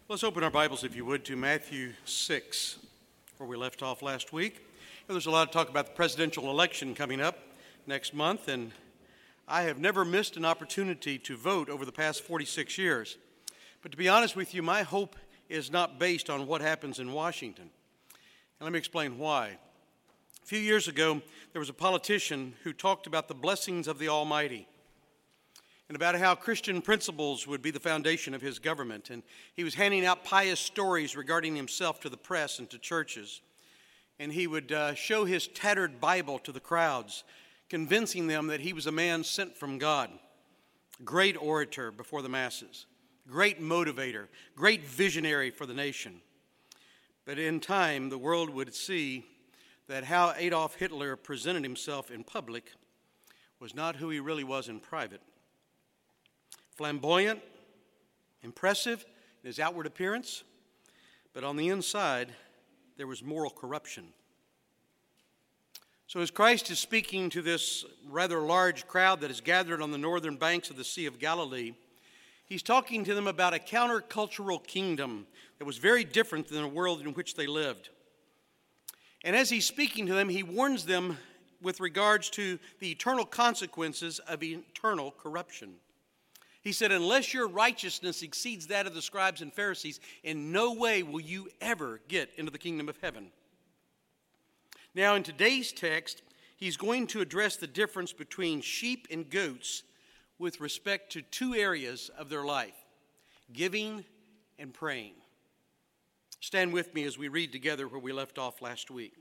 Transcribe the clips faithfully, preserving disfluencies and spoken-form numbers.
Let's open our Bibles, if you would, to Matthew six, where we left off last week. There's a lot of talk about the presidential election coming up next month, and I have never missed an opportunity to vote over the past forty-six years. But to be honest with you, my hope is not based on what happens in Washington. And let me explain why. A few years ago, there was a politician who talked about the blessings of the Almighty and about how Christian principles would be the foundation of his government. And he was handing out pious stories regarding himself to the press and to churches. And he would uh, show his tattered Bible to the crowds, convincing them that he was a man sent from God. Great orator before the masses, great motivator, great visionary for the nation. But in time, the world would see that how Adolf Hitler presented himself in public was not who he really was in private. Flamboyant, impressive in his outward appearance, but on the inside, there was moral corruption. So as Christ is speaking to this rather large crowd that is gathered on the northern banks of the Sea of Galilee, he's talking to them about a countercultural kingdom that was very different than the world in which they lived. And as he's speaking to them, he warns them with regards to the eternal consequences of eternal corruption. He said, unless your righteousness exceeds that of the scribes and Pharisees, in no way will you ever get into the kingdom of heaven. Now, in today's text, he's going to address the difference between sheep and goats with respect to two areas of their life, giving and praying. Stand with me as we read together where we left off last week.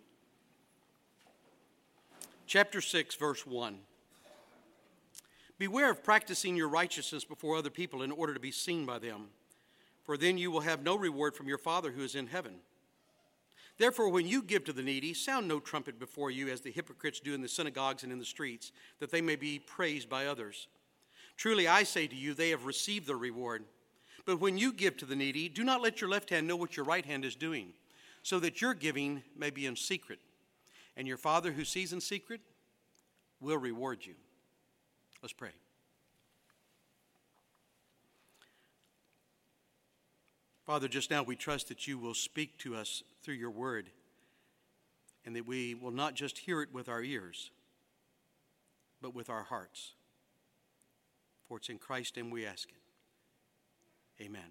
Chapter six, verse one. Beware of practicing your righteousness before other people in order to be seen by them, for then you will have no reward from your Father who is in heaven. Therefore, when you give to the needy, sound no trumpet before you as the hypocrites do in the synagogues and in the streets, that they may be praised by others. Truly, I say to you, they have received their reward. But when you give to the needy, do not let your left hand know what your right hand is doing, so that your giving may be in secret. And your Father who sees in secret will reward you. Let's pray. Father, just now we trust that you will speak to us through your word, and that we will not just hear it with our ears, but with our hearts. For it's in Christ's name we ask it. Amen.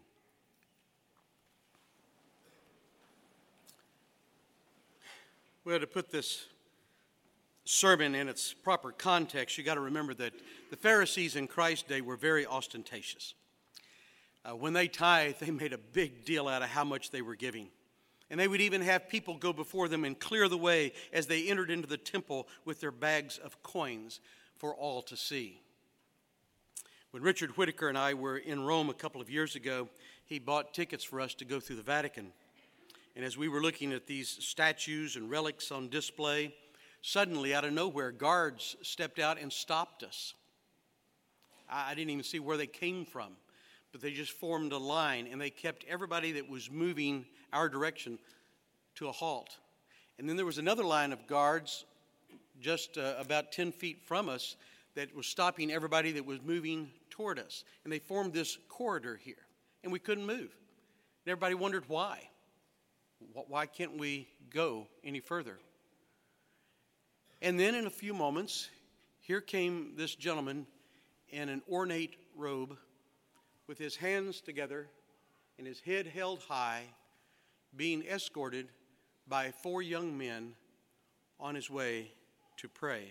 Well, to put this sermon in its proper context, you got to remember that the Pharisees in Christ's day were very ostentatious. Uh, when they tithed, they made a big deal out of how much they were giving. And they would even have people go before them and clear the way as they entered into the temple with their bags of coins for all to see. When Richard Whitaker and I were in Rome a couple of years ago, he bought tickets for us to go through the Vatican. And as we were looking at these statues and relics on display, suddenly, out of nowhere, guards stepped out and stopped us. I didn't even see where they came from, but they just formed a line, and they kept everybody that was moving our direction to a halt. And then there was another line of guards just uh, about ten feet from us that was stopping everybody that was moving toward us. And they formed this corridor here, and we couldn't move. And everybody wondered why. Why can't we go any further? And then in a few moments, here came this gentleman in an ornate robe with his hands together and his head held high, being escorted by four young men on his way to pray.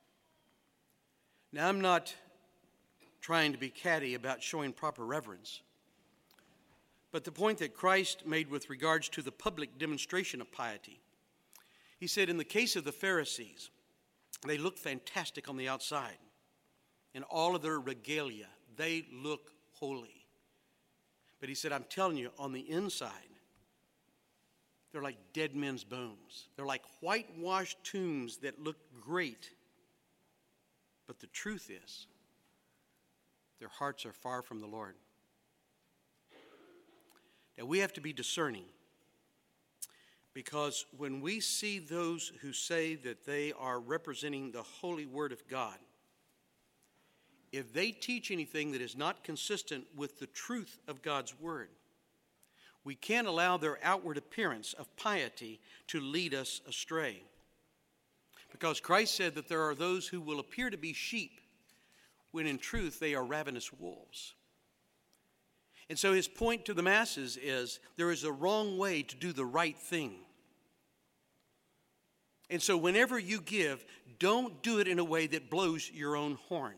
Now, I'm not trying to be catty about showing proper reverence, but the point that Christ made with regards to the public demonstration of piety, he said, in the case of the Pharisees, they look fantastic on the outside. In all of their regalia, they look holy. But he said, I'm telling you, on the inside, they're like dead men's bones. They're like whitewashed tombs that look great. But the truth is, their hearts are far from the Lord. Now, we have to be discerning. Because when we see those who say that they are representing the holy word of God, if they teach anything that is not consistent with the truth of God's word, We can't allow their outward appearance of piety to lead us astray. Because Christ said that there are those who will appear to be sheep when in truth they are ravenous wolves. And so his point to the masses is there is a wrong way to do the right thing. And so whenever you give, don't do it in a way that blows your own horn.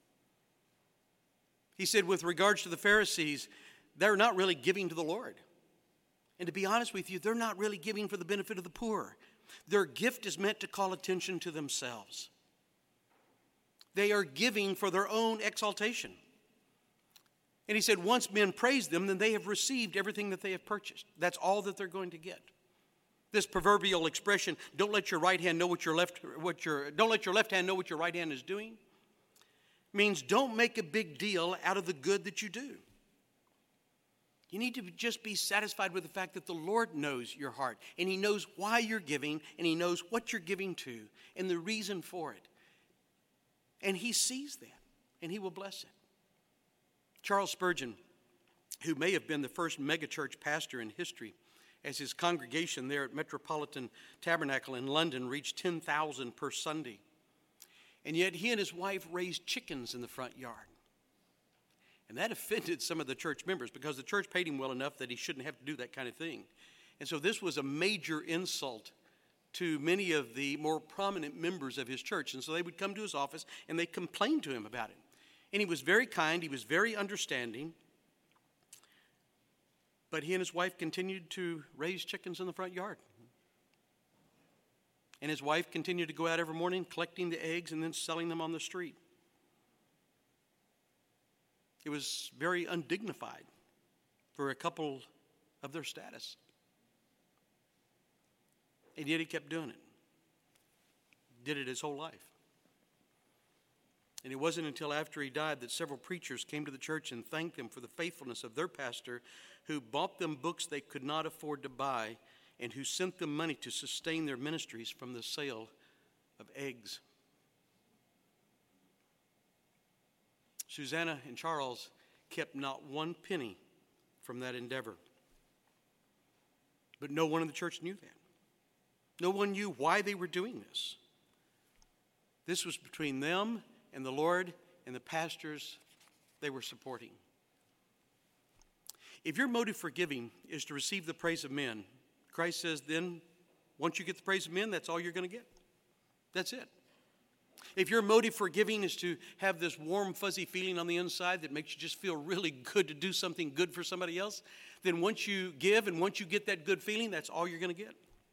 He said with regards to the Pharisees, they're not really giving to the Lord. And to be honest with you, they're not really giving for the benefit of the poor. Their gift is meant to call attention to themselves. They are giving for their own exaltation. And he said, once men praise them, then they have received everything that they have purchased. That's all that they're going to get. This proverbial expression, don't let your right hand know what your left, what your, don't let your left hand know what your right hand is doing, means don't make a big deal out of the good that you do. You need to just be satisfied with the fact that the Lord knows your heart, and he knows why you're giving, and he knows what you're giving to, and the reason for it. And he sees that, and he will bless it. Charles Spurgeon, who may have been the first megachurch pastor in history, as his congregation there at Metropolitan Tabernacle in London reached ten thousand per Sunday. And yet he and his wife raised chickens in the front yard. And that offended some of the church members because the church paid him well enough that he shouldn't have to do that kind of thing. And so this was a major insult to many of the more prominent members of his church. And so they would come to his office and they complained to him about it. And he was very kind, he was very understanding. But he and his wife continued to raise chickens in the front yard. And his wife continued to go out every morning collecting the eggs and then selling them on the street. It was very undignified for a couple of their status. And yet he kept doing it. Did it his whole life. And it wasn't until after he died that several preachers came to the church and thanked them for the faithfulness of their pastor, who bought them books they could not afford to buy and who sent them money to sustain their ministries from the sale of eggs. Susanna and Charles kept not one penny from that endeavor. But no one in the church knew that. No one knew why they were doing this. This was between them and the Lord and the pastors they were supporting. If your motive for giving is to receive the praise of men, Christ says then once you get the praise of men, that's all you're going to get. That's it. If your motive for giving is to have this warm, fuzzy feeling on the inside that makes you just feel really good to do something good for somebody else, then once you give and once you get that good feeling, that's all you're going to get.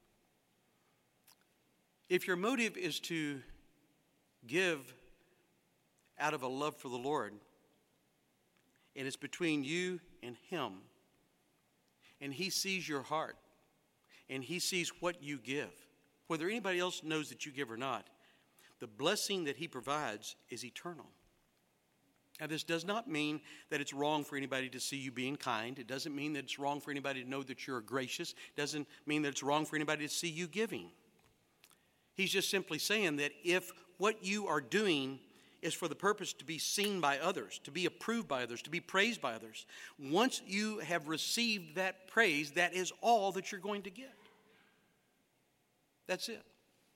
If your motive is to give out of a love for the Lord, and it's between you and him, and he sees your heart, and he sees what you give, whether anybody else knows that you give or not, the blessing that he provides is eternal. Now, this does not mean that it's wrong for anybody to see you being kind. It doesn't mean that it's wrong for anybody to know that you're gracious. It doesn't mean that it's wrong for anybody to see you giving. He's just simply saying that if what you are doing is for the purpose to be seen by others, to be approved by others, to be praised by others, once you have received that praise, that is all that you're going to get. That's it.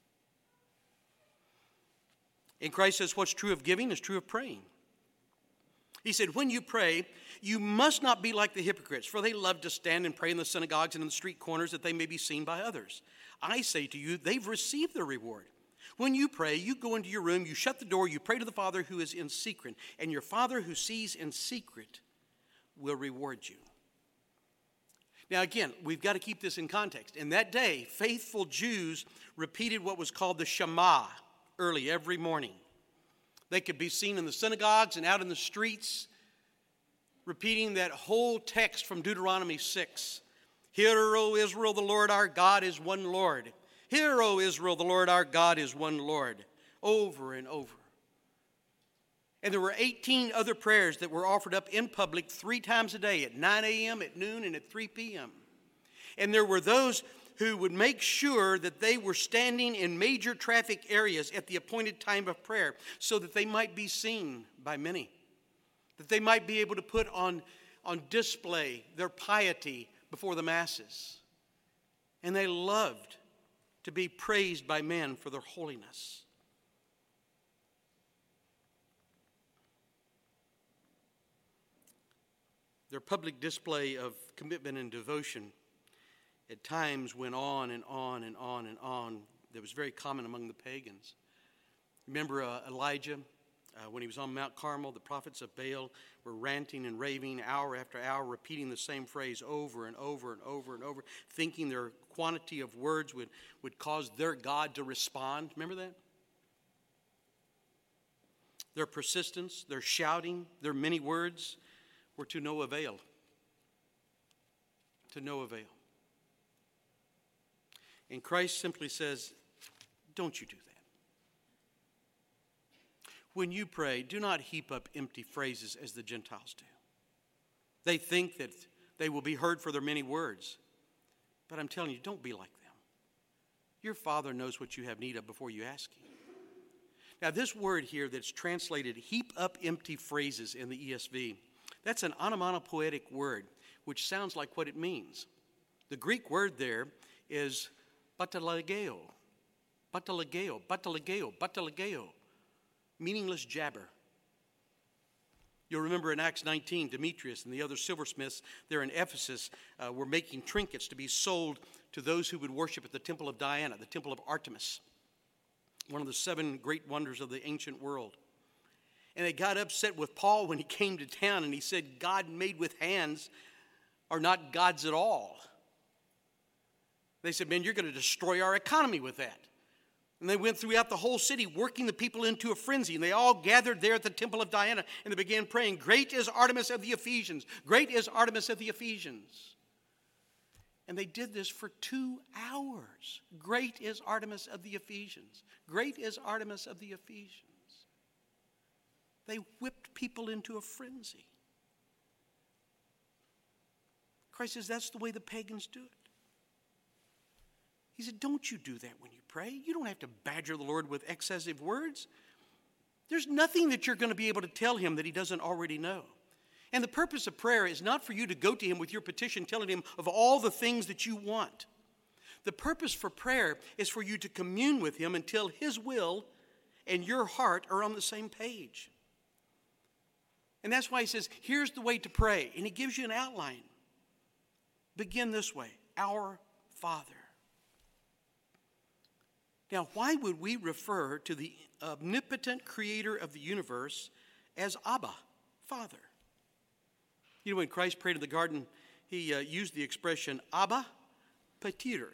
And Christ says what's true of giving is true of praying. He said, when you pray, you must not be like the hypocrites, for they love to stand and pray in the synagogues and in the street corners that they may be seen by others. I say to you, they've received their reward. When you pray, you go into your room, you shut the door, you pray to the Father who is in secret, and your Father who sees in secret will reward you. Now again, we've got to keep this in context. In that day, faithful Jews repeated what was called the Shema early every morning. They could be seen in the synagogues and out in the streets repeating that whole text from Deuteronomy six. Hear, O Israel, the Lord our God is one Lord. Hear, O Israel, the Lord our God is one Lord. Over and over. And there were eighteen other prayers that were offered up in public three times a day, at nine a.m., at noon, and at three p.m. And there were those who would make sure that they were standing in major traffic areas at the appointed time of prayer so that they might be seen by many, that they might be able to put on, on display their piety before the masses. And they loved to be praised by men for their holiness. Their public display of commitment and devotion at times went on and on and on and on. That was very common among the pagans. Remember uh, Elijah, uh, when he was on Mount Carmel, the prophets of Baal were ranting and raving hour after hour, repeating the same phrase over and over and over and over, thinking their quantity of words would, would cause their God to respond. Remember that? Their persistence, their shouting, their many words were to no avail. To no avail. And Christ simply says, don't you do that. When you pray, do not heap up empty phrases as the Gentiles do. They think that they will be heard for their many words. But I'm telling you, don't be like them. Your Father knows what you have need of before you ask Him. Now, this word here that's translated heap up empty phrases in the E S V, that's an onomatopoetic word, which sounds like what it means. The Greek word there is batalageo, batalageo, batalageo, batalageo, meaningless jabber. You'll remember in Acts nineteen, Demetrius and the other silversmiths there in Ephesus uh, were making trinkets to be sold to those who would worship at the temple of Diana, the temple of Artemis, one of the seven great wonders of the ancient world. And they got upset with Paul when he came to town and he said, God made with hands are not gods at all. They said, man, you're going to destroy our economy with that. And they went throughout the whole city, working the people into a frenzy. And they all gathered there at the temple of Diana, and they began praying, great is Artemis of the Ephesians. Great is Artemis of the Ephesians. And they did this for two hours. Great is Artemis of the Ephesians. Great is Artemis of the Ephesians. They whipped people into a frenzy. Christ says that's the way the pagans do it. He said, don't you do that when you pray. You don't have to badger the Lord with excessive words. There's nothing that you're going to be able to tell Him that He doesn't already know. And the purpose of prayer is not for you to go to Him with your petition, telling Him of all the things that you want. The purpose for prayer is for you to commune with Him until His will and your heart are on the same page. And that's why He says, here's the way to pray. And He gives you an outline. Begin this way, Our Father. Now, why would we refer to the omnipotent creator of the universe as Abba, Father? You know, when Christ prayed in the garden, He uh, used the expression Abba Pater.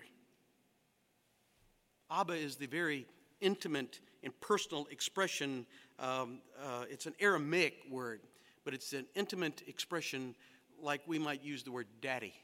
Abba is the very intimate and personal expression. Um, uh, it's an Aramaic word, but it's an intimate expression like we might use the word daddy.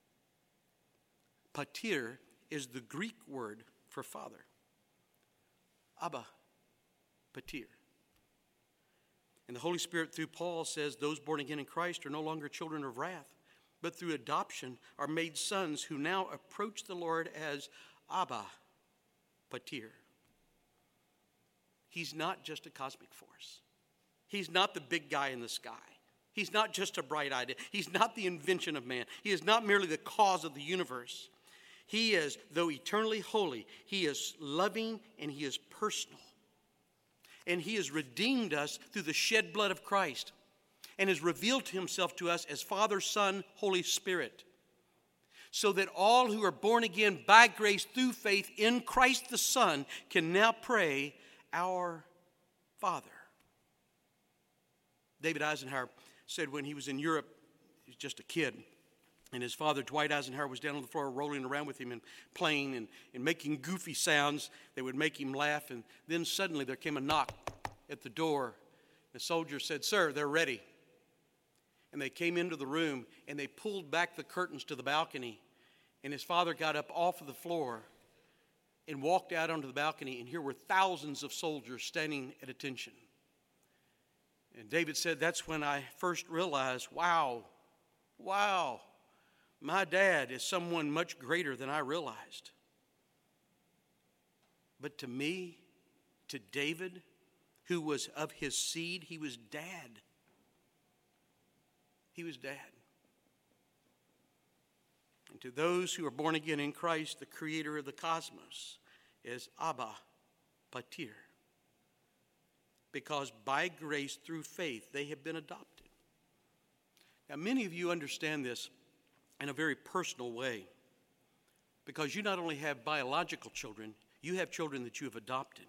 Pater is the Greek word for father. Abba, Pater. And the Holy Spirit through Paul says those born again in Christ are no longer children of wrath, but through adoption are made sons who now approach the Lord as Abba, Pater. He's not just a cosmic force. He's not the big guy in the sky. He's not just a bright idea. He's not the invention of man. He is not merely the cause of the universe. He is, though eternally holy, He is loving and He is personal. And He has redeemed us through the shed blood of Christ and has revealed Himself to us as Father, Son, Holy Spirit. So that all who are born again by grace through faith in Christ the Son can now pray, Our Father. David Eisenhower said when he was in Europe, he was just a kid, and his father, Dwight Eisenhower, was down on the floor rolling around with him and playing and, and making goofy sounds that would make him laugh. And then suddenly there came a knock at the door. The soldier said, Sir, they're ready. And they came into the room and they pulled back the curtains to the balcony. And his father got up off of the floor and walked out onto the balcony. And here were thousands of soldiers standing at attention. And David said, that's when I first realized, wow, wow. My dad is someone much greater than I realized. But to me, to David, who was of his seed, he was dad. He was dad. And to those who are born again in Christ, the creator of the cosmos is Abba Pater. Because by grace through faith they have been adopted. Now many of you understand this in a very personal way. Because you not only have biological children, you have children that you have adopted.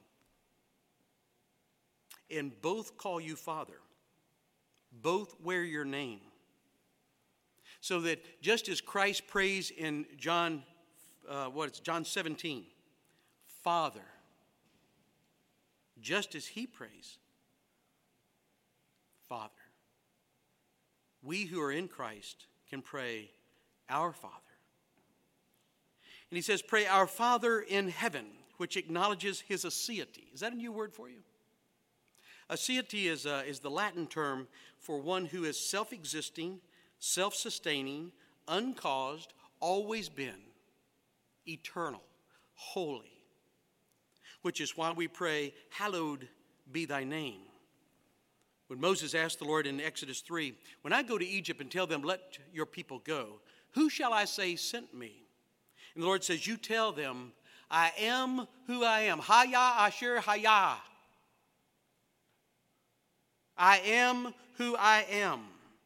And both call you Father. Both wear your name. So that just as Christ prays in John, uh, what is John seventeen, Father, just as he prays, Father, we who are in Christ can pray, Our Father. And he says, pray, Our Father in heaven, which acknowledges his aseity. Is that a new word for you? Aseity is, uh, is the Latin term for one who is self-existing, self-sustaining, uncaused, always been, eternal, holy. Which is why we pray, hallowed be thy name. When Moses asked the Lord in Exodus three, when I go to Egypt and tell them, let your people go, who shall I say sent me? And the Lord says, you tell them, I am who I am. Haya Asher Haya. I am who I am.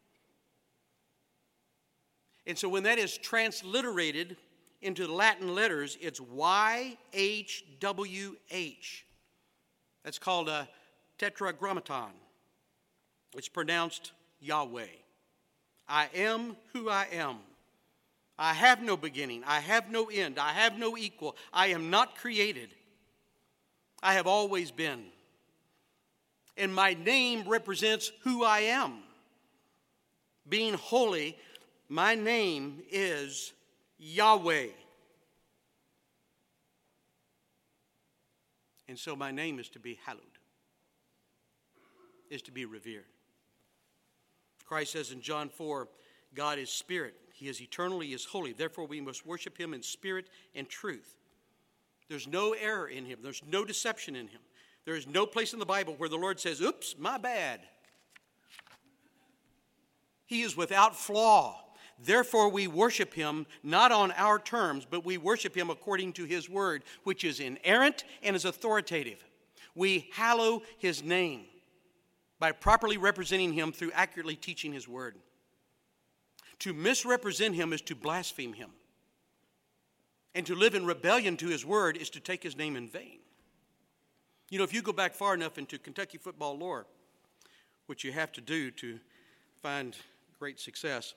And so when that is transliterated into the Latin letters, it's Y H W H. That's called a tetragrammaton. It's pronounced Yahweh. I am who I am. I have no beginning. I have no end. I have no equal. I am not created. I have always been. And my name represents who I am. Being holy, my name is Yahweh. And so my name is to be hallowed, is to be revered. Christ says in John four, God is spirit. He is eternal. He is holy. Therefore, we must worship him in spirit and truth. There's no error in him. There's no deception in him. There is no place in the Bible where the Lord says, oops, my bad. He is without flaw. Therefore, we worship him not on our terms, but we worship him according to his word, which is inerrant and is authoritative. We hallow his name by properly representing him through accurately teaching his word. To misrepresent him is to blaspheme him. And to live in rebellion to his word is to take his name in vain. You know, if you go back far enough into Kentucky football lore, which you have to do to find great success,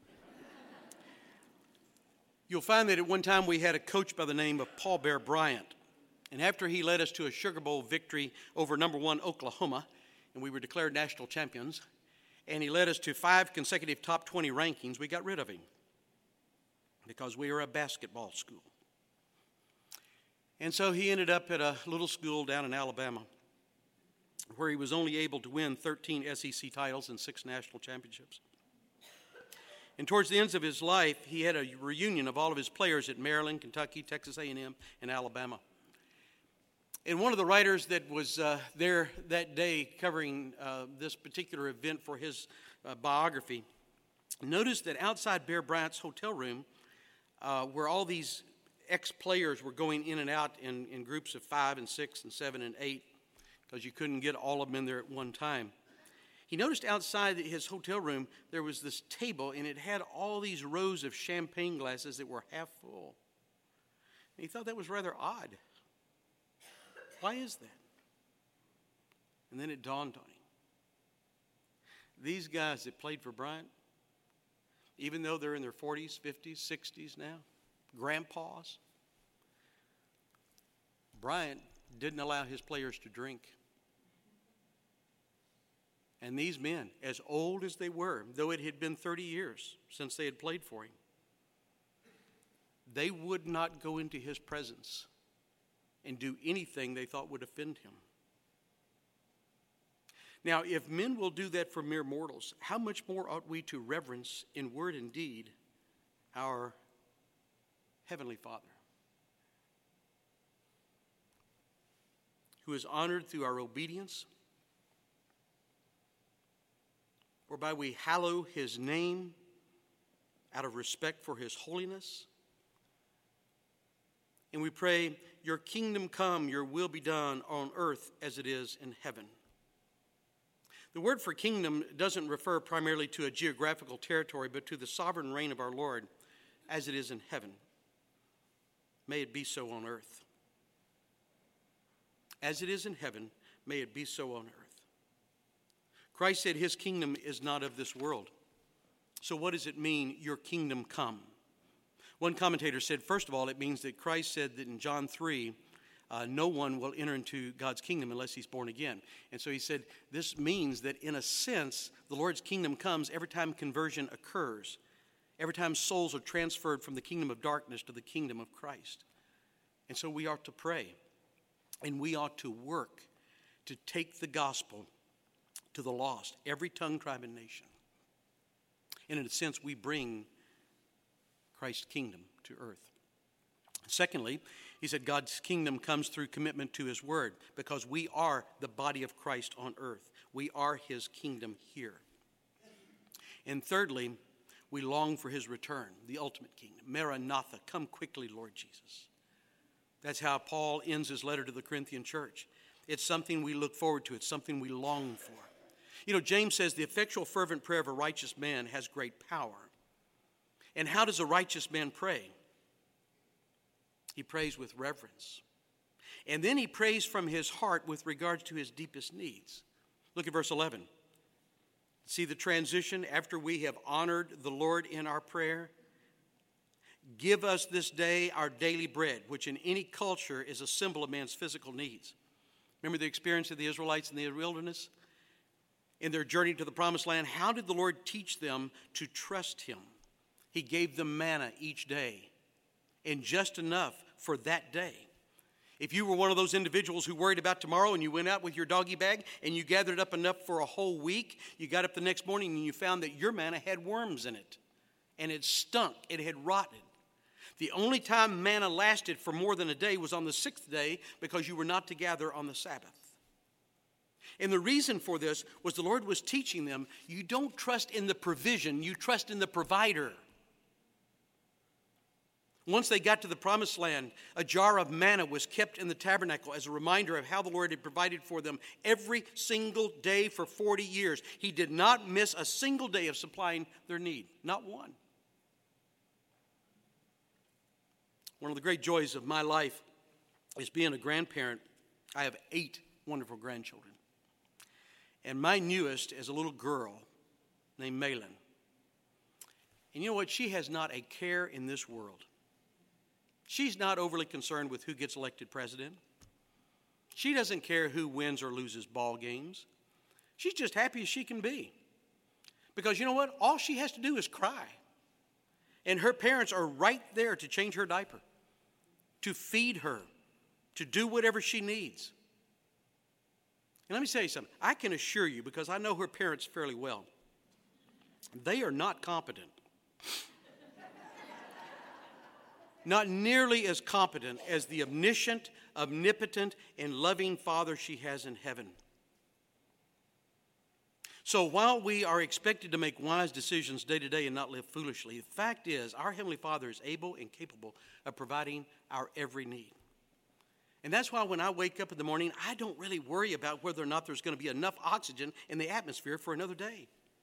you'll find that at one time we had a coach by the name of Paul Bear Bryant. And after he led us to a Sugar Bowl victory over number one Oklahoma, and we were declared national champions, and he led us to five consecutive top twenty rankings, we got rid of him because we were a basketball school. And so he ended up at a little school down in Alabama where he was only able to win thirteen S E C titles and six national championships. And towards the ends of his life, he had a reunion of all of his players at Maryland, Kentucky, Texas A and M, and Alabama. And one of the writers that was uh, there that day covering uh, this particular event for his uh, biography noticed that outside Bear Bryant's hotel room, uh, where all these ex-players were going in and out in, in groups of five and six and seven and eight, because you couldn't get all of them in there at one time. He noticed outside his hotel room there was this table, and it had all these rows of champagne glasses that were half full. And he thought that was rather odd. Why is that? And then it dawned on him. These guys that played for Bryant, even though they're in their forties, fifties, sixties now, grandpas, Bryant didn't allow his players to drink. And these men, as old as they were, though it had been thirty years since they had played for him, they would not go into his presence and do anything they thought would offend him. Now, if men will do that for mere mortals, how much more ought we to reverence in word and deed our Heavenly Father, who is honored through our obedience, whereby we hallow his name out of respect for his holiness. And we pray, your kingdom come, your will be done on earth as it is in heaven. The word for kingdom doesn't refer primarily to a geographical territory, but to the sovereign reign of our Lord as it is in heaven. May it be so on earth. As it is in heaven, may it be so on earth. Christ said his kingdom is not of this world. So what does it mean, your kingdom come? One commentator said, first of all, it means that Christ said that in John three, uh, no one will enter into God's kingdom unless he's born again. And so he said, this means that in a sense, the Lord's kingdom comes every time conversion occurs, every time souls are transferred from the kingdom of darkness to the kingdom of Christ. And so we ought to pray, and we ought to work to take the gospel to the lost, every tongue, tribe, and nation. And in a sense, we bring Christ's kingdom to earth. Secondly, he said God's kingdom comes through commitment to his word, because we are the body of Christ on earth. We are his kingdom here. And thirdly, we long for his return, the ultimate kingdom. Maranatha, come quickly, Lord Jesus. That's how Paul ends his letter to the Corinthian church. It's something we look forward to. It's something we long for. You know, James says the effectual fervent prayer of a righteous man has great power. And how does a righteous man pray? He prays with reverence. And then he prays from his heart with regards to his deepest needs. Look at verse eleven. See the transition after we have honored the Lord in our prayer? Give us this day our daily bread, which in any culture is a symbol of man's physical needs. Remember the experience of the Israelites in the wilderness? In their journey to the promised land, how did the Lord teach them to trust him? He gave them manna each day, and just enough for that day. If you were one of those individuals who worried about tomorrow and you went out with your doggy bag and you gathered up enough for a whole week, you got up the next morning and you found that your manna had worms in it, and it stunk, it had rotted. The only time manna lasted for more than a day was on the sixth day, because you were not to gather on the Sabbath. And the reason for this was the Lord was teaching them, you don't trust in the provision, you trust in the provider. Once they got to the promised land, a jar of manna was kept in the tabernacle as a reminder of how the Lord had provided for them every single day for forty years. He did not miss a single day of supplying their need, not one. One of the great joys of my life is being a grandparent. I have eight wonderful grandchildren. And my newest is a little girl named Malin. And you know what? She has not a care in this world. She's not overly concerned with who gets elected president. She doesn't care who wins or loses ball games. She's just happy as she can be. Because you know what? All she has to do is cry. And her parents are right there to change her diaper, to feed her, to do whatever she needs. And let me tell you something. I can assure you, because I know her parents fairly well, they are not competent. Not nearly as competent as the omniscient, omnipotent, and loving Father she has in heaven. So while we are expected to make wise decisions day to day and not live foolishly, the fact is our Heavenly Father is able and capable of providing our every need. And that's why when I wake up in the morning, I don't really worry about whether or not there's going to be enough oxygen in the atmosphere for another day.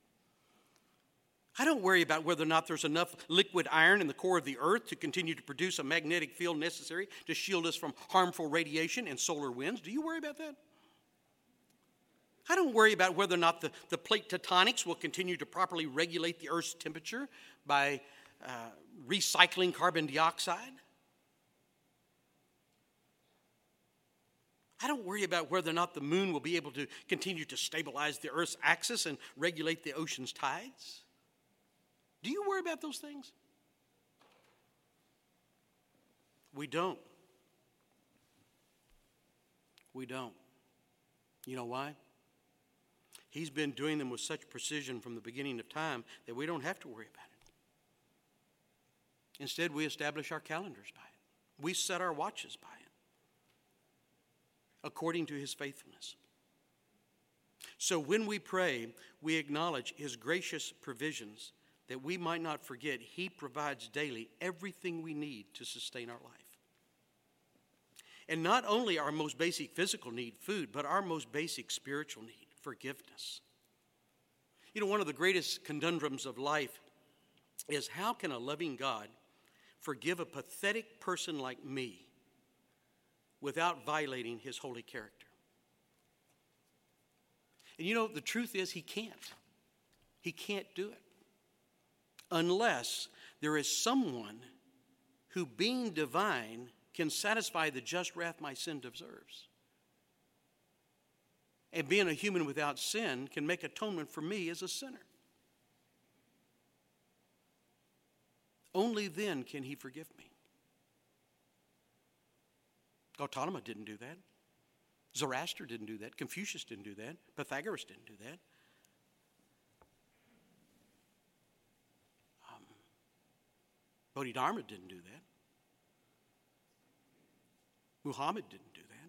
I don't worry about whether or not there's enough liquid iron in the core of the earth to continue to produce a magnetic field necessary to shield us from harmful radiation and solar winds. Do you worry about that? I don't worry about whether or not the, the plate tectonics will continue to properly regulate the Earth's temperature by uh, recycling carbon dioxide. I don't worry about whether or not the moon will be able to continue to stabilize the Earth's axis and regulate the ocean's tides. Do you worry about those things? We don't. We don't. You know why? He's been doing them with such precision from the beginning of time that we don't have to worry about it. Instead, we establish our calendars by it. We set our watches by it, according to his faithfulness. So when we pray, we acknowledge his gracious provisions that we might not forget he provides daily everything we need to sustain our life. And not only our most basic physical need, food, but our most basic spiritual need, forgiveness. You know, one of the greatest conundrums of life is, how can a loving God forgive a pathetic person like me without violating his holy character? And you know, the truth is, he can't. He can't do it unless there is someone who, being divine, can satisfy the just wrath my sin deserves. And being a human without sin can make atonement for me as a sinner. Only then can he forgive me. Gautama didn't do that. Zoroaster didn't do that. Confucius didn't do that. Pythagoras didn't do that. Um, Bodhidharma didn't do that. Muhammad didn't do that.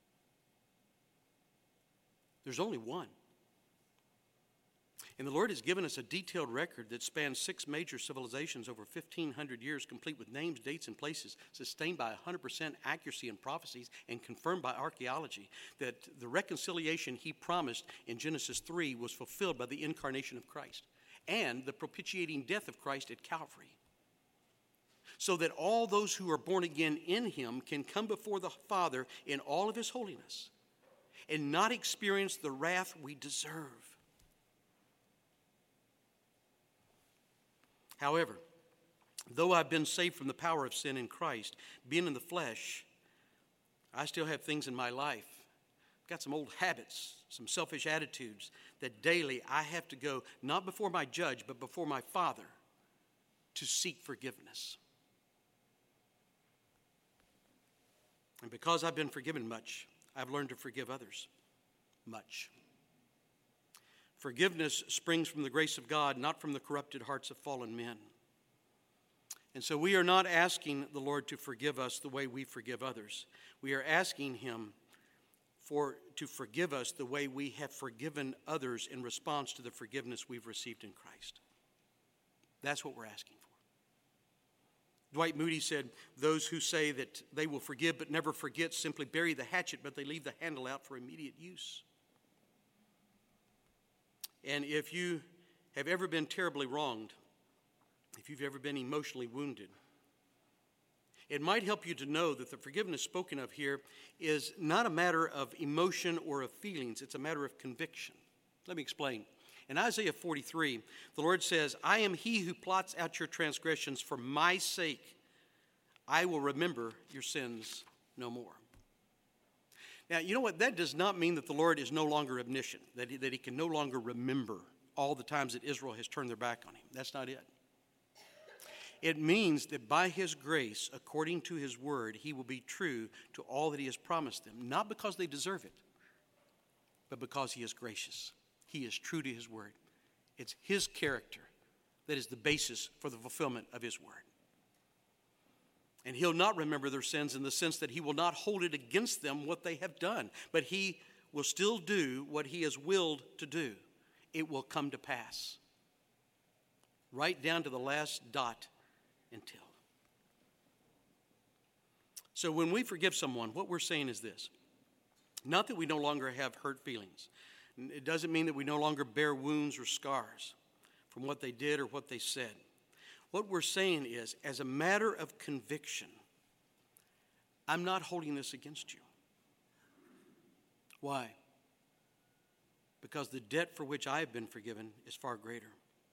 There's only one. And the Lord has given us a detailed record that spans six major civilizations over fifteen hundred years, complete with names, dates, and places, sustained by one hundred percent accuracy in prophecies and confirmed by archaeology, that the reconciliation he promised in Genesis three was fulfilled by the incarnation of Christ and the propitiating death of Christ at Calvary, so that all those who are born again in him can come before the Father in all of his holiness and not experience the wrath we deserve. However, though I've been saved from the power of sin in Christ, being in the flesh, I still have things in my life. I've got some old habits, some selfish attitudes that daily I have to go not before my judge, but before my Father to seek forgiveness. And because I've been forgiven much, I've learned to forgive others much. Forgiveness springs from the grace of God, not from the corrupted hearts of fallen men. And so we are not asking the Lord to forgive us the way we forgive others. We are asking him for to forgive us the way we have forgiven others in response to the forgiveness we've received in Christ. That's what we're asking for. Dwight Moody said, those who say that they will forgive but never forget simply bury the hatchet, but they leave the handle out for immediate use. And if you have ever been terribly wronged, if you've ever been emotionally wounded, it might help you to know that the forgiveness spoken of here is not a matter of emotion or of feelings. It's a matter of conviction. Let me explain. In Isaiah forty-three, the Lord says, I am he who blots out your transgressions for my sake. I will remember your sins no more. Now, you know what? That does not mean that the Lord is no longer omniscient, that he, that he can no longer remember all the times that Israel has turned their back on him. That's not it. It means that by his grace, according to his word, he will be true to all that he has promised them, not because they deserve it, but because he is gracious. He is true to his word. It's his character that is the basis for the fulfillment of his word. And he'll not remember their sins in the sense that he will not hold it against them what they have done, but he will still do what he has willed to do. It will come to pass. Right down to the last dot until. So when we forgive someone, what we're saying is this. Not that we no longer have hurt feelings. It doesn't mean that we no longer bear wounds or scars from what they did or what they said. What we're saying is, as a matter of conviction, I'm not holding this against you. Why? Because the debt for which I have been forgiven is far greater.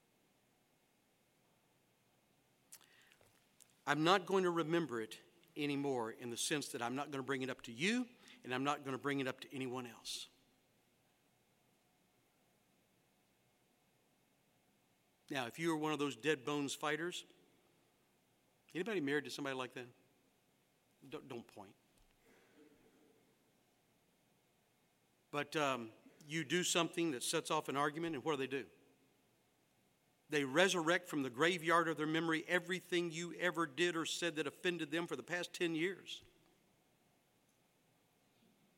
I'm not going to remember it anymore in the sense that I'm not going to bring it up to you and I'm not going to bring it up to anyone else. Now, if you are one of those dead bones fighters, anybody married to somebody like that? Don't, don't point. But um, you do something that sets off an argument, and what do they do? They resurrect from the graveyard of their memory everything you ever did or said that offended them for the past ten years.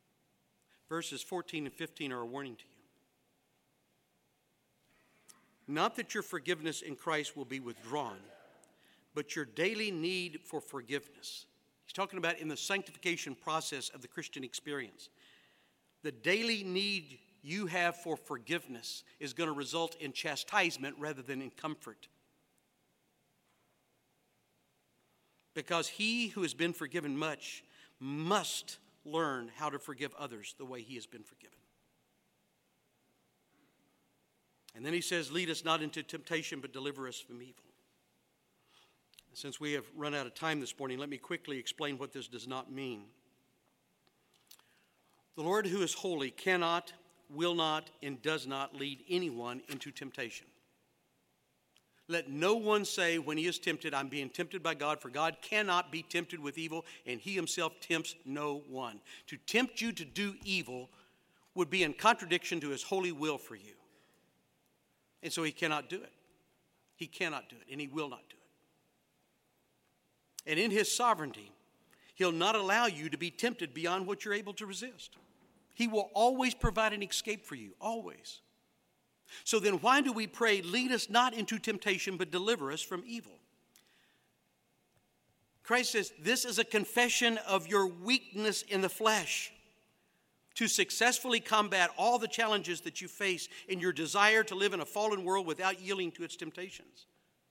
Verses fourteen and fifteen are a warning to you. Not that your forgiveness in Christ will be withdrawn, but your daily need for forgiveness. He's talking about in the sanctification process of the Christian experience. The daily need you have for forgiveness is going to result in chastisement rather than in comfort. Because he who has been forgiven much must learn how to forgive others the way he has been forgiven. And then he says, lead us not into temptation, but deliver us from evil. Since we have run out of time this morning, let me quickly explain what this does not mean. The Lord who is holy cannot, will not, and does not lead anyone into temptation. Let no one say when he is tempted, I'm being tempted by God, for God cannot be tempted with evil, and he himself tempts no one. To tempt you to do evil would be in contradiction to his holy will for you. And so he cannot do it. He cannot do it, and he will not do it. And in his sovereignty, he'll not allow you to be tempted beyond what you're able to resist. He will always provide an escape for you, always. So then why do we pray, lead us not into temptation, but deliver us from evil? Christ says, this is a confession of your weakness in the flesh. To successfully combat all the challenges that you face in your desire to live in a fallen world without yielding to its temptations.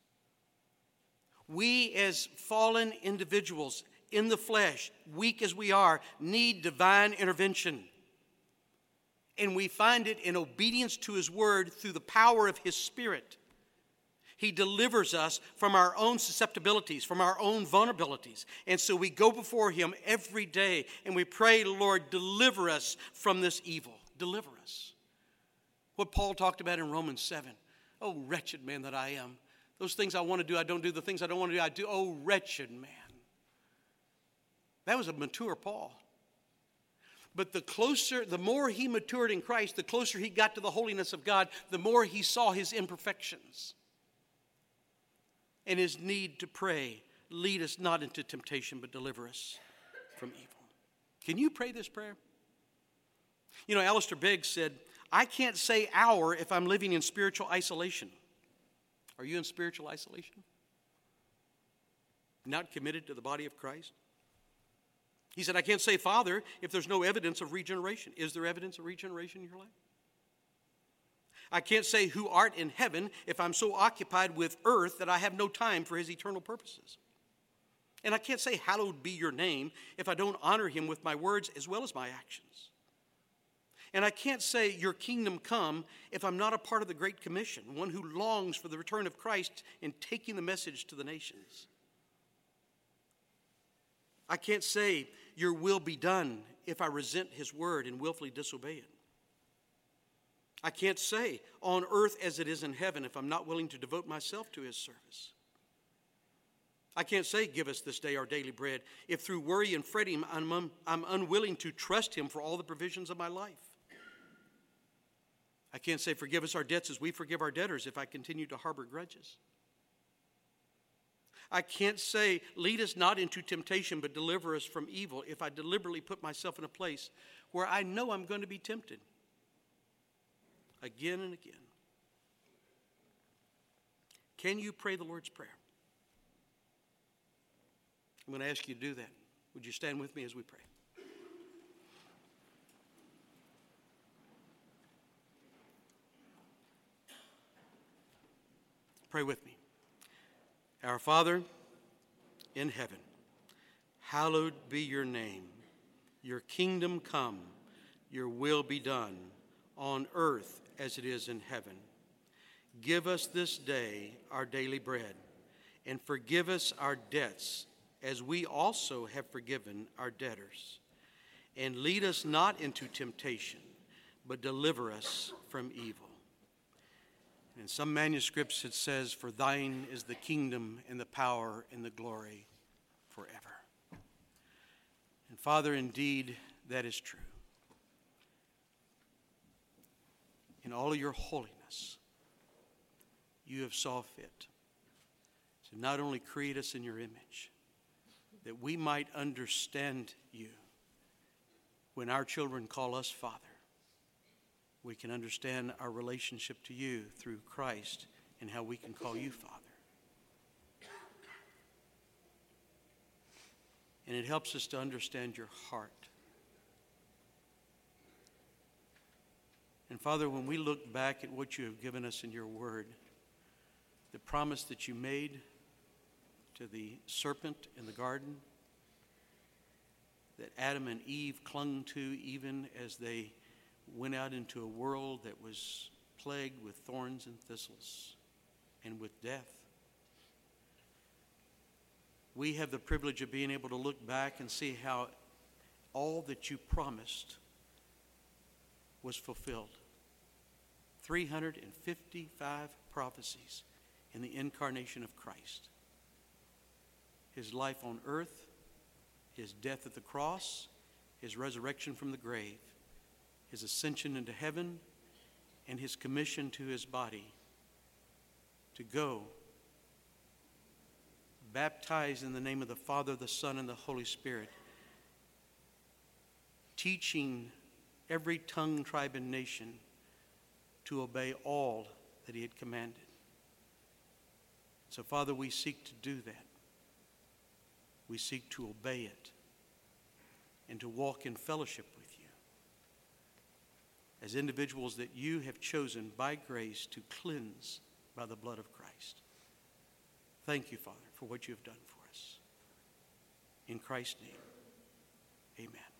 We as fallen individuals in the flesh, weak as we are, need divine intervention. And we find it in obedience to his word through the power of his Spirit. He delivers us from our own susceptibilities, from our own vulnerabilities. And so we go before him every day and we pray, Lord, deliver us from this evil. Deliver us. What Paul talked about in Romans seven. Oh, wretched man that I am. Those things I want to do, I don't do. The things I don't want to do, I do. Oh, wretched man. That was a mature Paul. But the closer, the more he matured in Christ, the closer he got to the holiness of God, the more he saw his imperfections. And his need to pray, lead us not into temptation, but deliver us from evil. Can you pray this prayer? You know, Alistair Begg said, I can't say our if I'm living in spiritual isolation. Are you in spiritual isolation? Not committed to the body of Christ? He said, I can't say Father if there's no evidence of regeneration. Is there evidence of regeneration in your life? I can't say who art in heaven if I'm so occupied with earth that I have no time for his eternal purposes. And I can't say hallowed be your name if I don't honor him with my words as well as my actions. And I can't say your kingdom come if I'm not a part of the Great Commission, one who longs for the return of Christ in taking the message to the nations. I can't say your will be done if I resent his word and willfully disobey it. I can't say on earth as it is in heaven if I'm not willing to devote myself to his service. I can't say give us this day our daily bread if through worry and fretting I'm, un- I'm unwilling to trust him for all the provisions of my life. I can't say forgive us our debts as we forgive our debtors if I continue to harbor grudges. I can't say lead us not into temptation but deliver us from evil if I deliberately put myself in a place where I know I'm going to be tempted. Again and again. Can you pray the Lord's Prayer? I'm going to ask you to do that. Would you stand with me as we pray? Pray with me. Our Father in heaven, hallowed be your name. Your kingdom come, your will be done on earth as it is in heaven. Give us this day our daily bread, and forgive us our debts as we also have forgiven our debtors. And lead us not into temptation, but deliver us from evil. In some manuscripts it says, for thine is the kingdom and the power and the glory forever. And Father, indeed, that is true. In all of your holiness, you have saw fit to not only create us in your image, that we might understand you when our children call us Father, we can understand our relationship to you through Christ and how we can call you Father. And it helps us to understand your heart. And Father, when we look back at what you have given us in your word, the promise that you made to the serpent in the garden, that Adam and Eve clung to even as they went out into a world that was plagued with thorns and thistles and with death. We have the privilege of being able to look back and see how all that you promised was fulfilled. three hundred fifty-five prophecies in the incarnation of Christ. His life on earth, his death at the cross, his resurrection from the grave, his ascension into heaven, and his commission to his body to go, baptize in the name of the Father, the Son, and the Holy Spirit, teaching every tongue, tribe, and nation to obey all that he had commanded. So, Father, we seek to do that. We seek to obey it and to walk in fellowship with you as individuals that you have chosen by grace to cleanse by the blood of Christ. Thank you, Father, for what you have done for us. In Christ's name, amen.